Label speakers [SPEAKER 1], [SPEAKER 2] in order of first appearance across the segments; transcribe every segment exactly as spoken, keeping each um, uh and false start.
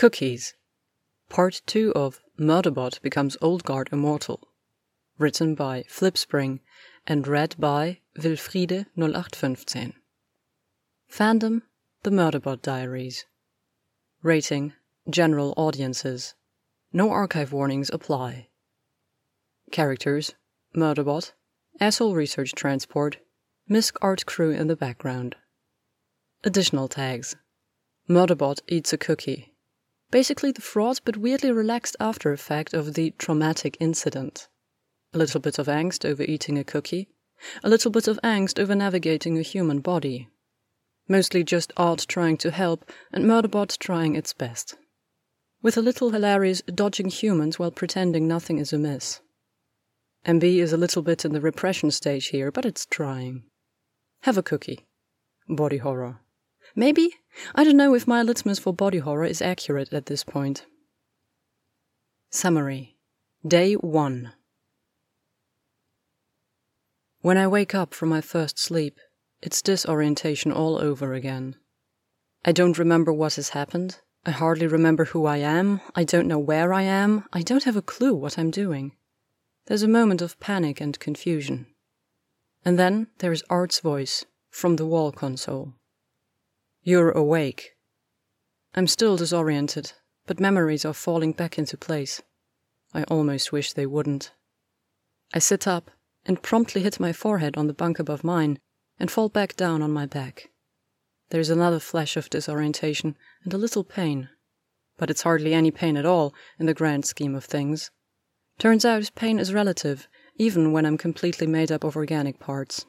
[SPEAKER 1] Cookies. Part two of Murderbot Becomes Oldguard Immortal. Written by Flipspring and read by Wilfriede null acht fünfzehn. Fandom: The Murderbot Diaries. Rating: General Audiences. No archive warnings apply. Characters: Murderbot, Asshole Research Transport, Misc Art Crew in the background. Additional tags: Murderbot eats a cookie. Basically the fraught but weirdly relaxed after effect of the traumatic incident. A little bit of angst over eating a cookie. A little bit of angst over navigating a human body. Mostly just Art trying to help and Murderbot trying its best. With a little hilarious dodging humans while pretending nothing is amiss. M B is a little bit in the repression stage here, but it's trying. Have a cookie. Body horror. Maybe? I don't know if my litmus for body horror is accurate at this point. Summary. Day one. When I wake up from my first sleep, it's disorientation all over again. I don't remember what has happened. I hardly remember who I am. I don't know where I am. I don't have a clue what I'm doing. There's a moment of panic and confusion. And then there's Art's voice from the wall console. You're awake. I'm still disoriented, but memories are falling back into place. I almost wish they wouldn't. I sit up and promptly hit my forehead on the bunk above mine and fall back down on my back. There's another flash of disorientation and a little pain, but it's hardly any pain at all in the grand scheme of things. Turns out pain is relative, even when I'm completely made up of organic parts.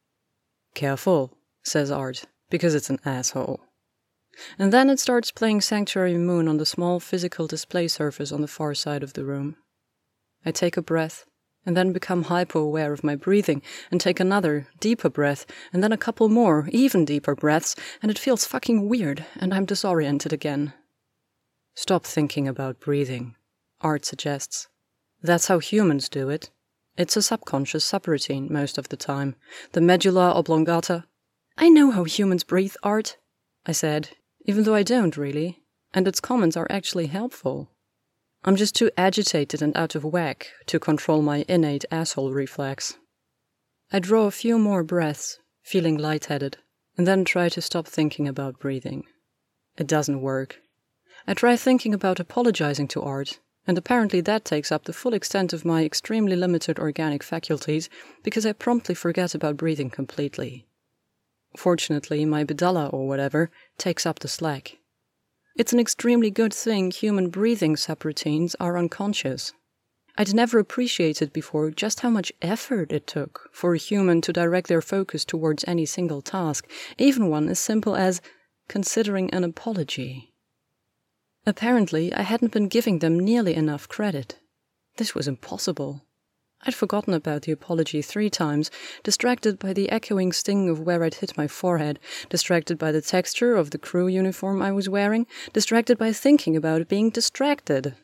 [SPEAKER 1] Careful, says Art, because it's an asshole. And then it starts playing Sanctuary Moon on the small physical display surface on the far side of the room. I take a breath, and then become hypo-aware of my breathing, and take another, deeper breath, and then a couple more, even deeper breaths, and it feels fucking weird, and I'm disoriented again. Stop thinking about breathing, Art suggests. That's how humans do it. It's a subconscious subroutine most of the time. The medulla oblongata. I know how humans breathe, Art, I said, even though I don't really, and its comments are actually helpful. I'm just too agitated and out of whack to control my innate asshole reflex. I draw a few more breaths, feeling lightheaded, and then try to stop thinking about breathing. It doesn't work. I try thinking about apologizing to Art, and apparently that takes up the full extent of my extremely limited organic faculties because I promptly forget about breathing completely. Fortunately, my bedalla or whatever takes up the slack. It's an extremely good thing human breathing subroutines are unconscious. I'd never appreciated before just how much effort it took for a human to direct their focus towards any single task, even one as simple as considering an apology. Apparently, I hadn't been giving them nearly enough credit. This was impossible. I'd forgotten about the apology three times, distracted by the echoing sting of where I'd hit my forehead, distracted by the texture of the crew uniform I was wearing, distracted by thinking about being distracted.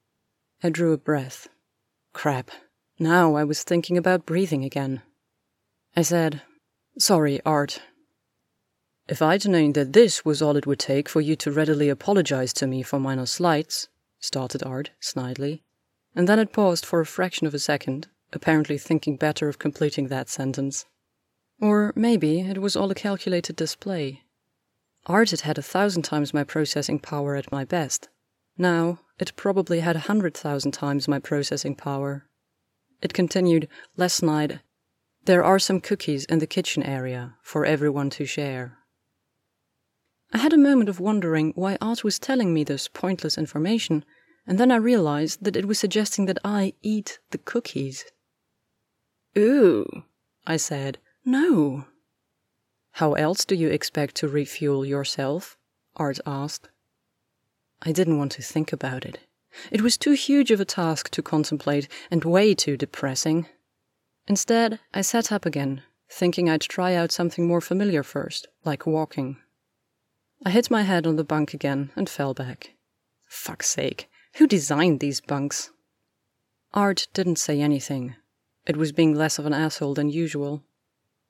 [SPEAKER 1] I drew a breath. Crap. Now I was thinking about breathing again. I said, Sorry, Art. If I'd known that this was all it would take for you to readily apologize to me for minor slights, started Art, snidely. And then it paused for a fraction of a second, apparently thinking better of completing that sentence. Or maybe it was all a calculated display. Art had had a thousand times my processing power at my best. Now, it probably had a hundred thousand times my processing power. It continued, less snide, There are some cookies in the kitchen area for everyone to share. I had a moment of wondering why Art was telling me this pointless information, and then I realized that it was suggesting that I eat the cookies. Ooh, I said, no. How else do you expect to refuel yourself? Art asked. I didn't want to think about it. It was too huge of a task to contemplate and way too depressing. Instead, I sat up again, thinking I'd try out something more familiar first, like walking. I hit my head on the bunk again and fell back. Fuck's sake. Who designed these bunks? Art didn't say anything. It was being less of an asshole than usual.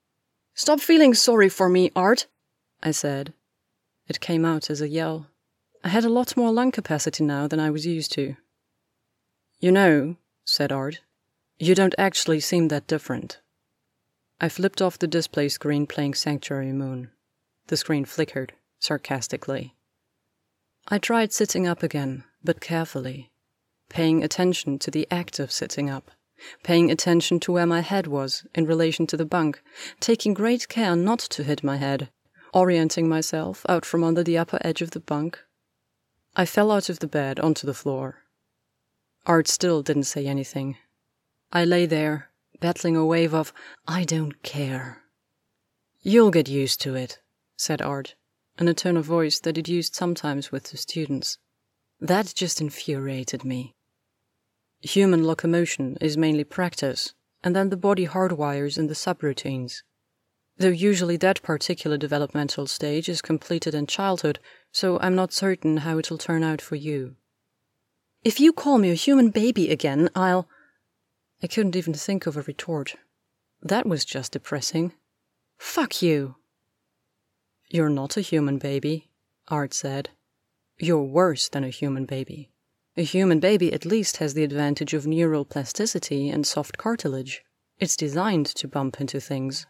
[SPEAKER 1] Stop feeling sorry for me, Art, I said. It came out as a yell. I had a lot more lung capacity now than I was used to. You know, said Art, you don't actually seem that different. I flipped off the display screen playing Sanctuary Moon. The screen flickered, sarcastically. I tried sitting up again, but carefully, paying attention to the act of sitting up, paying attention to where my head was in relation to the bunk, taking great care not to hit my head, orienting myself out from under the upper edge of the bunk. I fell out of the bed onto the floor. Art still didn't say anything. I lay there, battling a wave of, I don't care. You'll get used to it, said Art, in a tone of voice that he'd used sometimes with the students. That just infuriated me. Human locomotion is mainly practice, and then the body hardwires in the subroutines. Though usually that particular developmental stage is completed in childhood, so I'm not certain how it'll turn out for you. If you call me a human baby again, I'll... I couldn't even think of a retort. That was just depressing. Fuck you. You're not a human baby, Art said. You're worse than a human baby. A human baby at least has the advantage of neural plasticity and soft cartilage. It's designed to bump into things.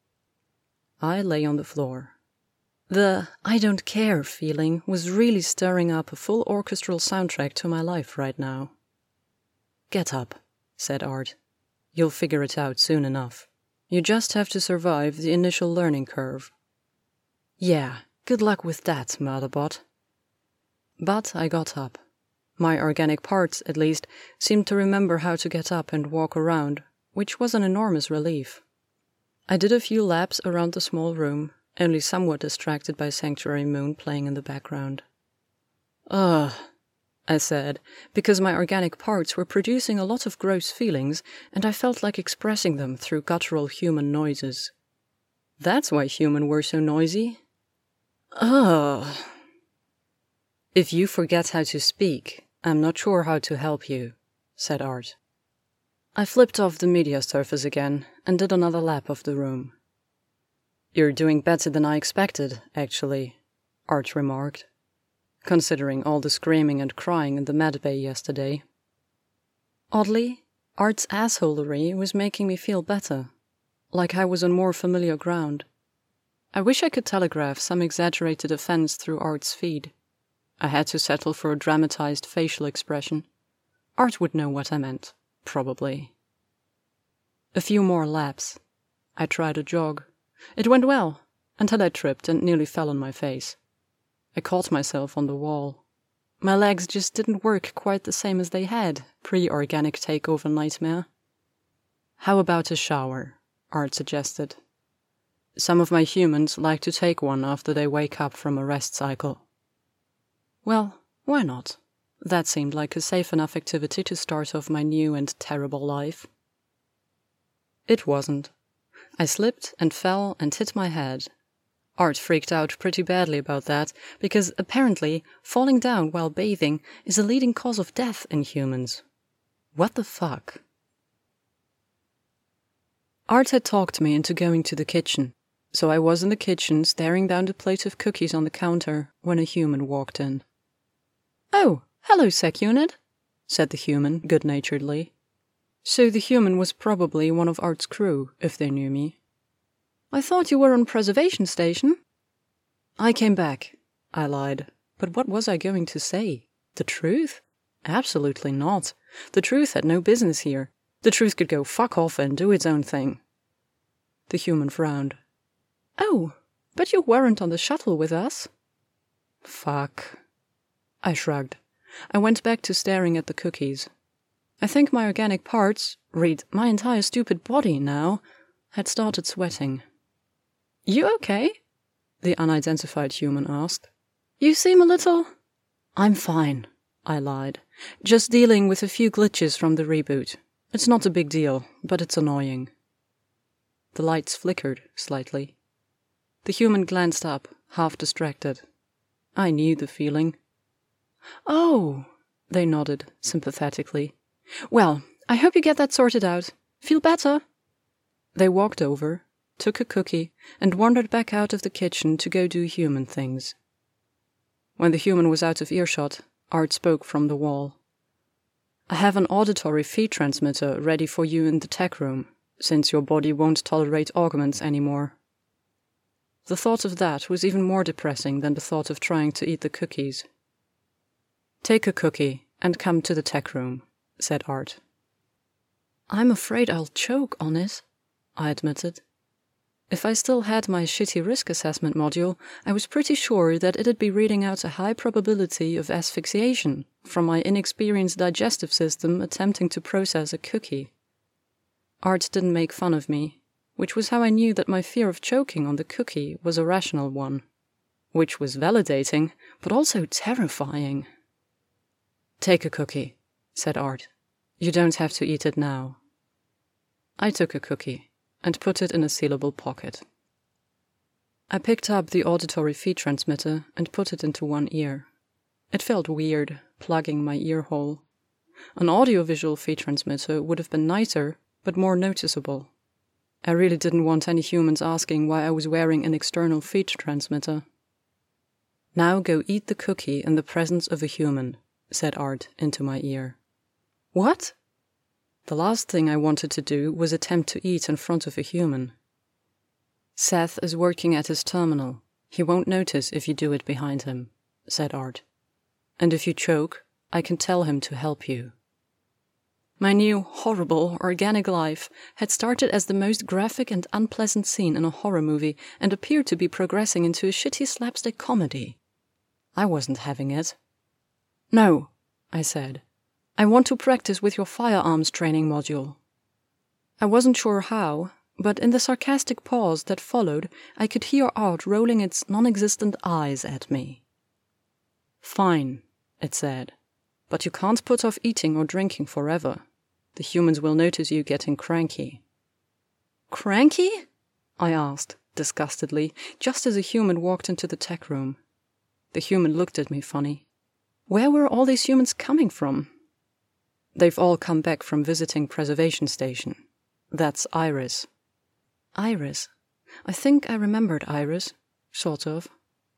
[SPEAKER 1] I lay on the floor. The I don't care feeling was really stirring up a full orchestral soundtrack to my life right now. Get up, said Art. You'll figure it out soon enough. You just have to survive the initial learning curve. Yeah, good luck with that, Murderbot. But I got up. My organic parts, at least, seemed to remember how to get up and walk around, which was an enormous relief. I did a few laps around the small room, only somewhat distracted by Sanctuary Moon playing in the background. Ugh, I said, because my organic parts were producing a lot of gross feelings, and I felt like expressing them through guttural human noises. That's why human were so noisy. Ugh. If you forget how to speak, I'm not sure how to help you, said Art. I flipped off the media surface again and did another lap of the room. You're doing better than I expected, actually, Art remarked, considering all the screaming and crying in the med bay yesterday. Oddly, Art's assholery was making me feel better, like I was on more familiar ground. I wish I could telegraph some exaggerated offense through Art's feed. I had to settle for a dramatized facial expression. Art would know what I meant, probably. A few more laps. I tried a jog. It went well, until I tripped and nearly fell on my face. I caught myself on the wall. My legs just didn't work quite the same as they had, pre-organic takeover nightmare. How about a shower? Art suggested. Some of my humans like to take one after they wake up from a rest cycle. Well, why not? That seemed like a safe enough activity to start off my new and terrible life. It wasn't. I slipped and fell and hit my head. Art freaked out pretty badly about that, because apparently falling down while bathing is a leading cause of death in humans. What the fuck? Art had talked me into going to the kitchen, so I was in the kitchen staring down the plate of cookies on the counter when a human walked in. Oh, hello, Sec Unit, said the human good-naturedly. So the human was probably one of Art's crew, if they knew me. I thought you were on preservation station. I came back, I lied. But what was I going to say? The truth? Absolutely not. The truth had no business here. The truth could go fuck off and do its own thing. The human frowned. Oh, but you weren't on the shuttle with us. Fuck. I shrugged. I went back to staring at the cookies. I think my organic parts, read my entire stupid body now, had started sweating. You okay? The unidentified human asked. You seem a little... I'm fine, I lied. Just dealing with a few glitches from the reboot. It's not a big deal, but it's annoying. The lights flickered slightly. The human glanced up, half distracted. I knew the feeling. Oh, they nodded sympathetically. Well, I hope you get that sorted out. Feel better? They walked over, took a cookie, and wandered back out of the kitchen to go do human things. When the human was out of earshot, Art spoke from the wall. I have an auditory feed transmitter ready for you in the tech room, since your body won't tolerate augments anymore. The thought of that was even more depressing than the thought of trying to eat the cookies. Take a cookie and come to the tech room, said Art. I'm afraid I'll choke on it, I admitted. If I still had my shitty risk assessment module, I was pretty sure that it'd be reading out a high probability of asphyxiation from my inexperienced digestive system attempting to process a cookie. Art didn't make fun of me, which was how I knew that my fear of choking on the cookie was a rational one, which was validating, but also terrifying. Take a cookie, said Art. You don't have to eat it now. I took a cookie and put it in a sealable pocket. I picked up the auditory feed transmitter and put it into one ear. It felt weird, plugging my ear hole. An audiovisual feed transmitter would have been nicer, but more noticeable. I really didn't want any humans asking why I was wearing an external feed transmitter. Now go eat the cookie in the presence of a human, said Art into my ear. What? The last thing I wanted to do was attempt to eat in front of a human. Seth is working at his terminal. He won't notice if you do it behind him, said Art. And if you choke, I can tell him to help you. My new, horrible, organic life had started as the most graphic and unpleasant scene in a horror movie and appeared to be progressing into a shitty slapstick comedy. I wasn't having it. No, I said. I want to practice with your firearms training module. I wasn't sure how, but in the sarcastic pause that followed, I could hear Art rolling its non-existent eyes at me. Fine, it said, but you can't put off eating or drinking forever. The humans will notice you getting cranky. Cranky? I asked, disgustedly, just as a human walked into the tech room. The human looked at me funny. Where were all these humans coming from? They've all come back from visiting Preservation Station. That's Iris. Iris? I think I remembered Iris, sort of.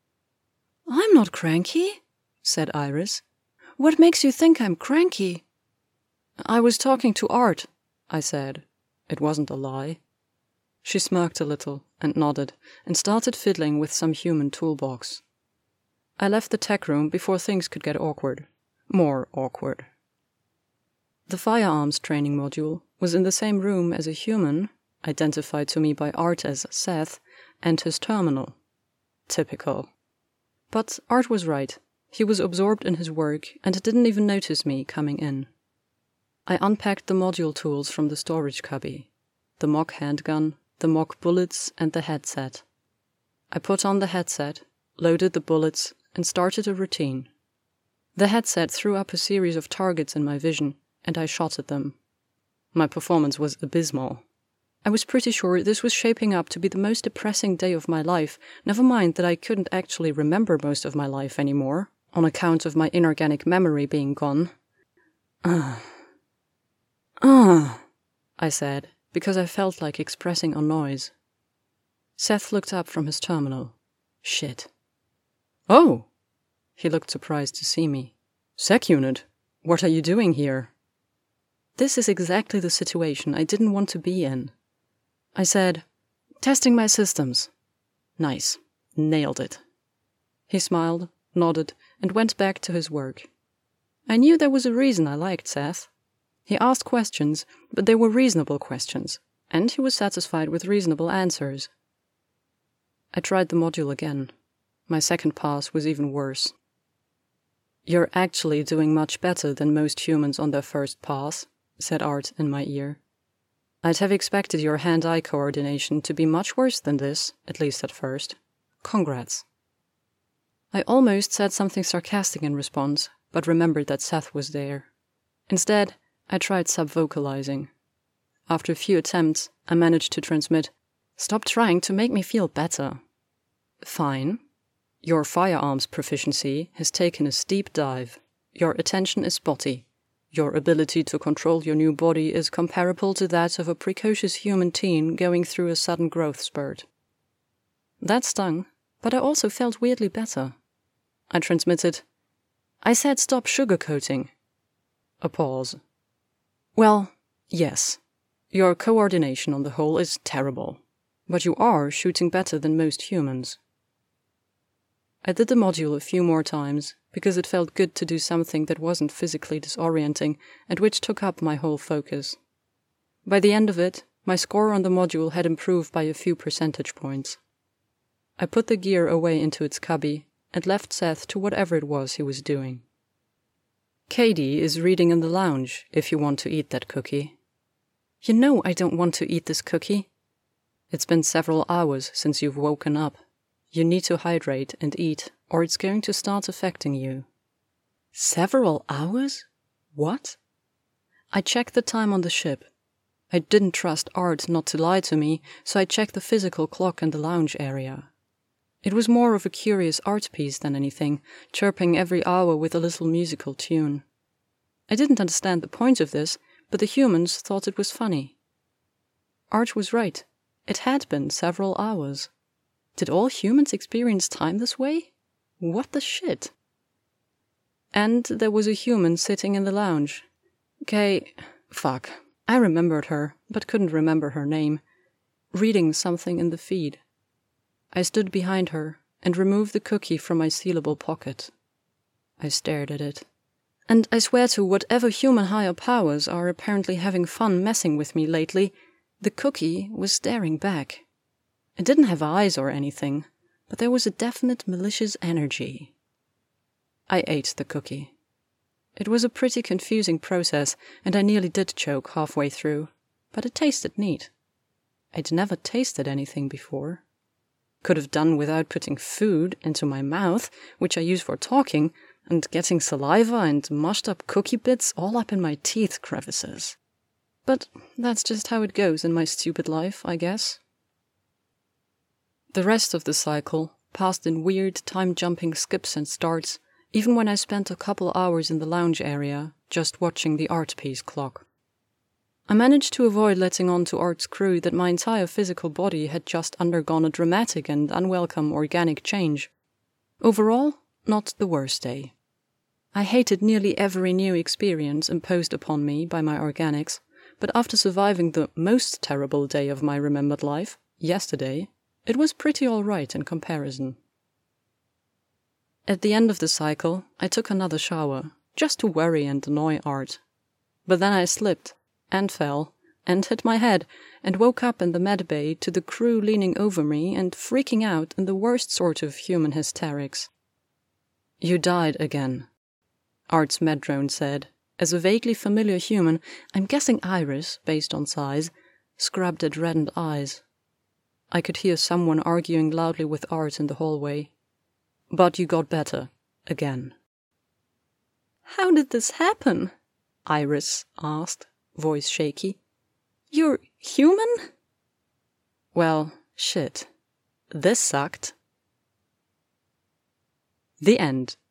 [SPEAKER 1] I'm not cranky, said Iris. What makes you think I'm cranky? I was talking to Art, I said. It wasn't a lie. She smirked a little and nodded and started fiddling with some human toolbox. I left the tech room before things could get awkward. More awkward. The firearms training module was in the same room as a human, identified to me by Art as Seth, and his terminal. Typical. But Art was right. He was absorbed in his work and didn't even notice me coming in. I unpacked the module tools from the storage cubby. The mock handgun, the mock bullets, and the headset. I put on the headset, loaded the bullets, and started a routine. The headset threw up a series of targets in my vision, and I shot at them. My performance was abysmal. I was pretty sure this was shaping up to be the most depressing day of my life, never mind that I couldn't actually remember most of my life anymore, on account of my inorganic memory being gone. Ah. Ah, I said, because I felt like expressing a noise. Seth looked up from his terminal. Shit. Oh! He looked surprised to see me. Sec unit, what are you doing here? This is exactly the situation I didn't want to be in. I said, testing my systems. Nice. Nailed it. He smiled, nodded, and went back to his work. I knew there was a reason I liked Seth. He asked questions, but they were reasonable questions, and he was satisfied with reasonable answers. I tried the module again. My second pass was even worse. You're actually doing much better than most humans on their first pass, said Art in my ear. I'd have expected your hand-eye coordination to be much worse than this, at least at first. Congrats. I almost said something sarcastic in response, but remembered that Seth was there. Instead, I tried sub-vocalizing. After a few attempts, I managed to transmit, "Stop trying to make me feel better." Fine. Your firearms proficiency has taken a steep dive. Your attention is spotty. Your ability to control your new body is comparable to that of a precocious human teen going through a sudden growth spurt. That stung, but I also felt weirdly better. I transmitted. I said stop sugarcoating. A pause. Well, yes. Your coordination on the whole is terrible, but you are shooting better than most humans. I did the module a few more times, because it felt good to do something that wasn't physically disorienting and which took up my whole focus. By the end of it, my score on the module had improved by a few percentage points. I put the gear away into its cubby and left Seth to whatever it was he was doing. Katie is reading in the lounge, if you want to eat that cookie. You know I don't want to eat this cookie. It's been several hours since you've woken up. You need to hydrate and eat, or it's going to start affecting you. Several hours? What? I checked the time on the ship. I didn't trust Art not to lie to me, so I checked the physical clock in the lounge area. It was more of a curious art piece than anything, chirping every hour with a little musical tune. I didn't understand the point of this, but the humans thought it was funny. Art was right. It had been several hours. Did all humans experience time this way? What the shit? And there was a human sitting in the lounge. Kay... fuck. I remembered her, but couldn't remember her name. Reading something in the feed. I stood behind her and removed the cookie from my sealable pocket. I stared at it. And I swear to whatever human higher powers are apparently having fun messing with me lately, the cookie was staring back. It didn't have eyes or anything, but there was a definite malicious energy. I ate the cookie. It was a pretty confusing process, and I nearly did choke halfway through, but it tasted neat. I'd never tasted anything before. Could have done without putting food into my mouth, which I use for talking, and getting saliva and mushed up cookie bits all up in my teeth crevices. But that's just how it goes in my stupid life, I guess. The rest of the cycle passed in weird time-jumping skips and starts, even when I spent a couple hours in the lounge area, just watching the art piece clock. I managed to avoid letting on to Art's crew that my entire physical body had just undergone a dramatic and unwelcome organic change. Overall, not the worst day. I hated nearly every new experience imposed upon me by my organics, but after surviving the most terrible day of my remembered life, yesterday, it was pretty all right in comparison. At the end of the cycle, I took another shower, just to worry and annoy Art. But then I slipped, and fell, and hit my head, and woke up in the medbay to the crew leaning over me and freaking out in the worst sort of human hysterics. You died again, Art's meddrone said, as a vaguely familiar human, I'm guessing Iris, based on size, scrubbed at reddened eyes. I could hear someone arguing loudly with Art in the hallway. But you got better, again. How did this happen? Iris asked, voice shaky. You're human? Well, shit. This sucked. The end.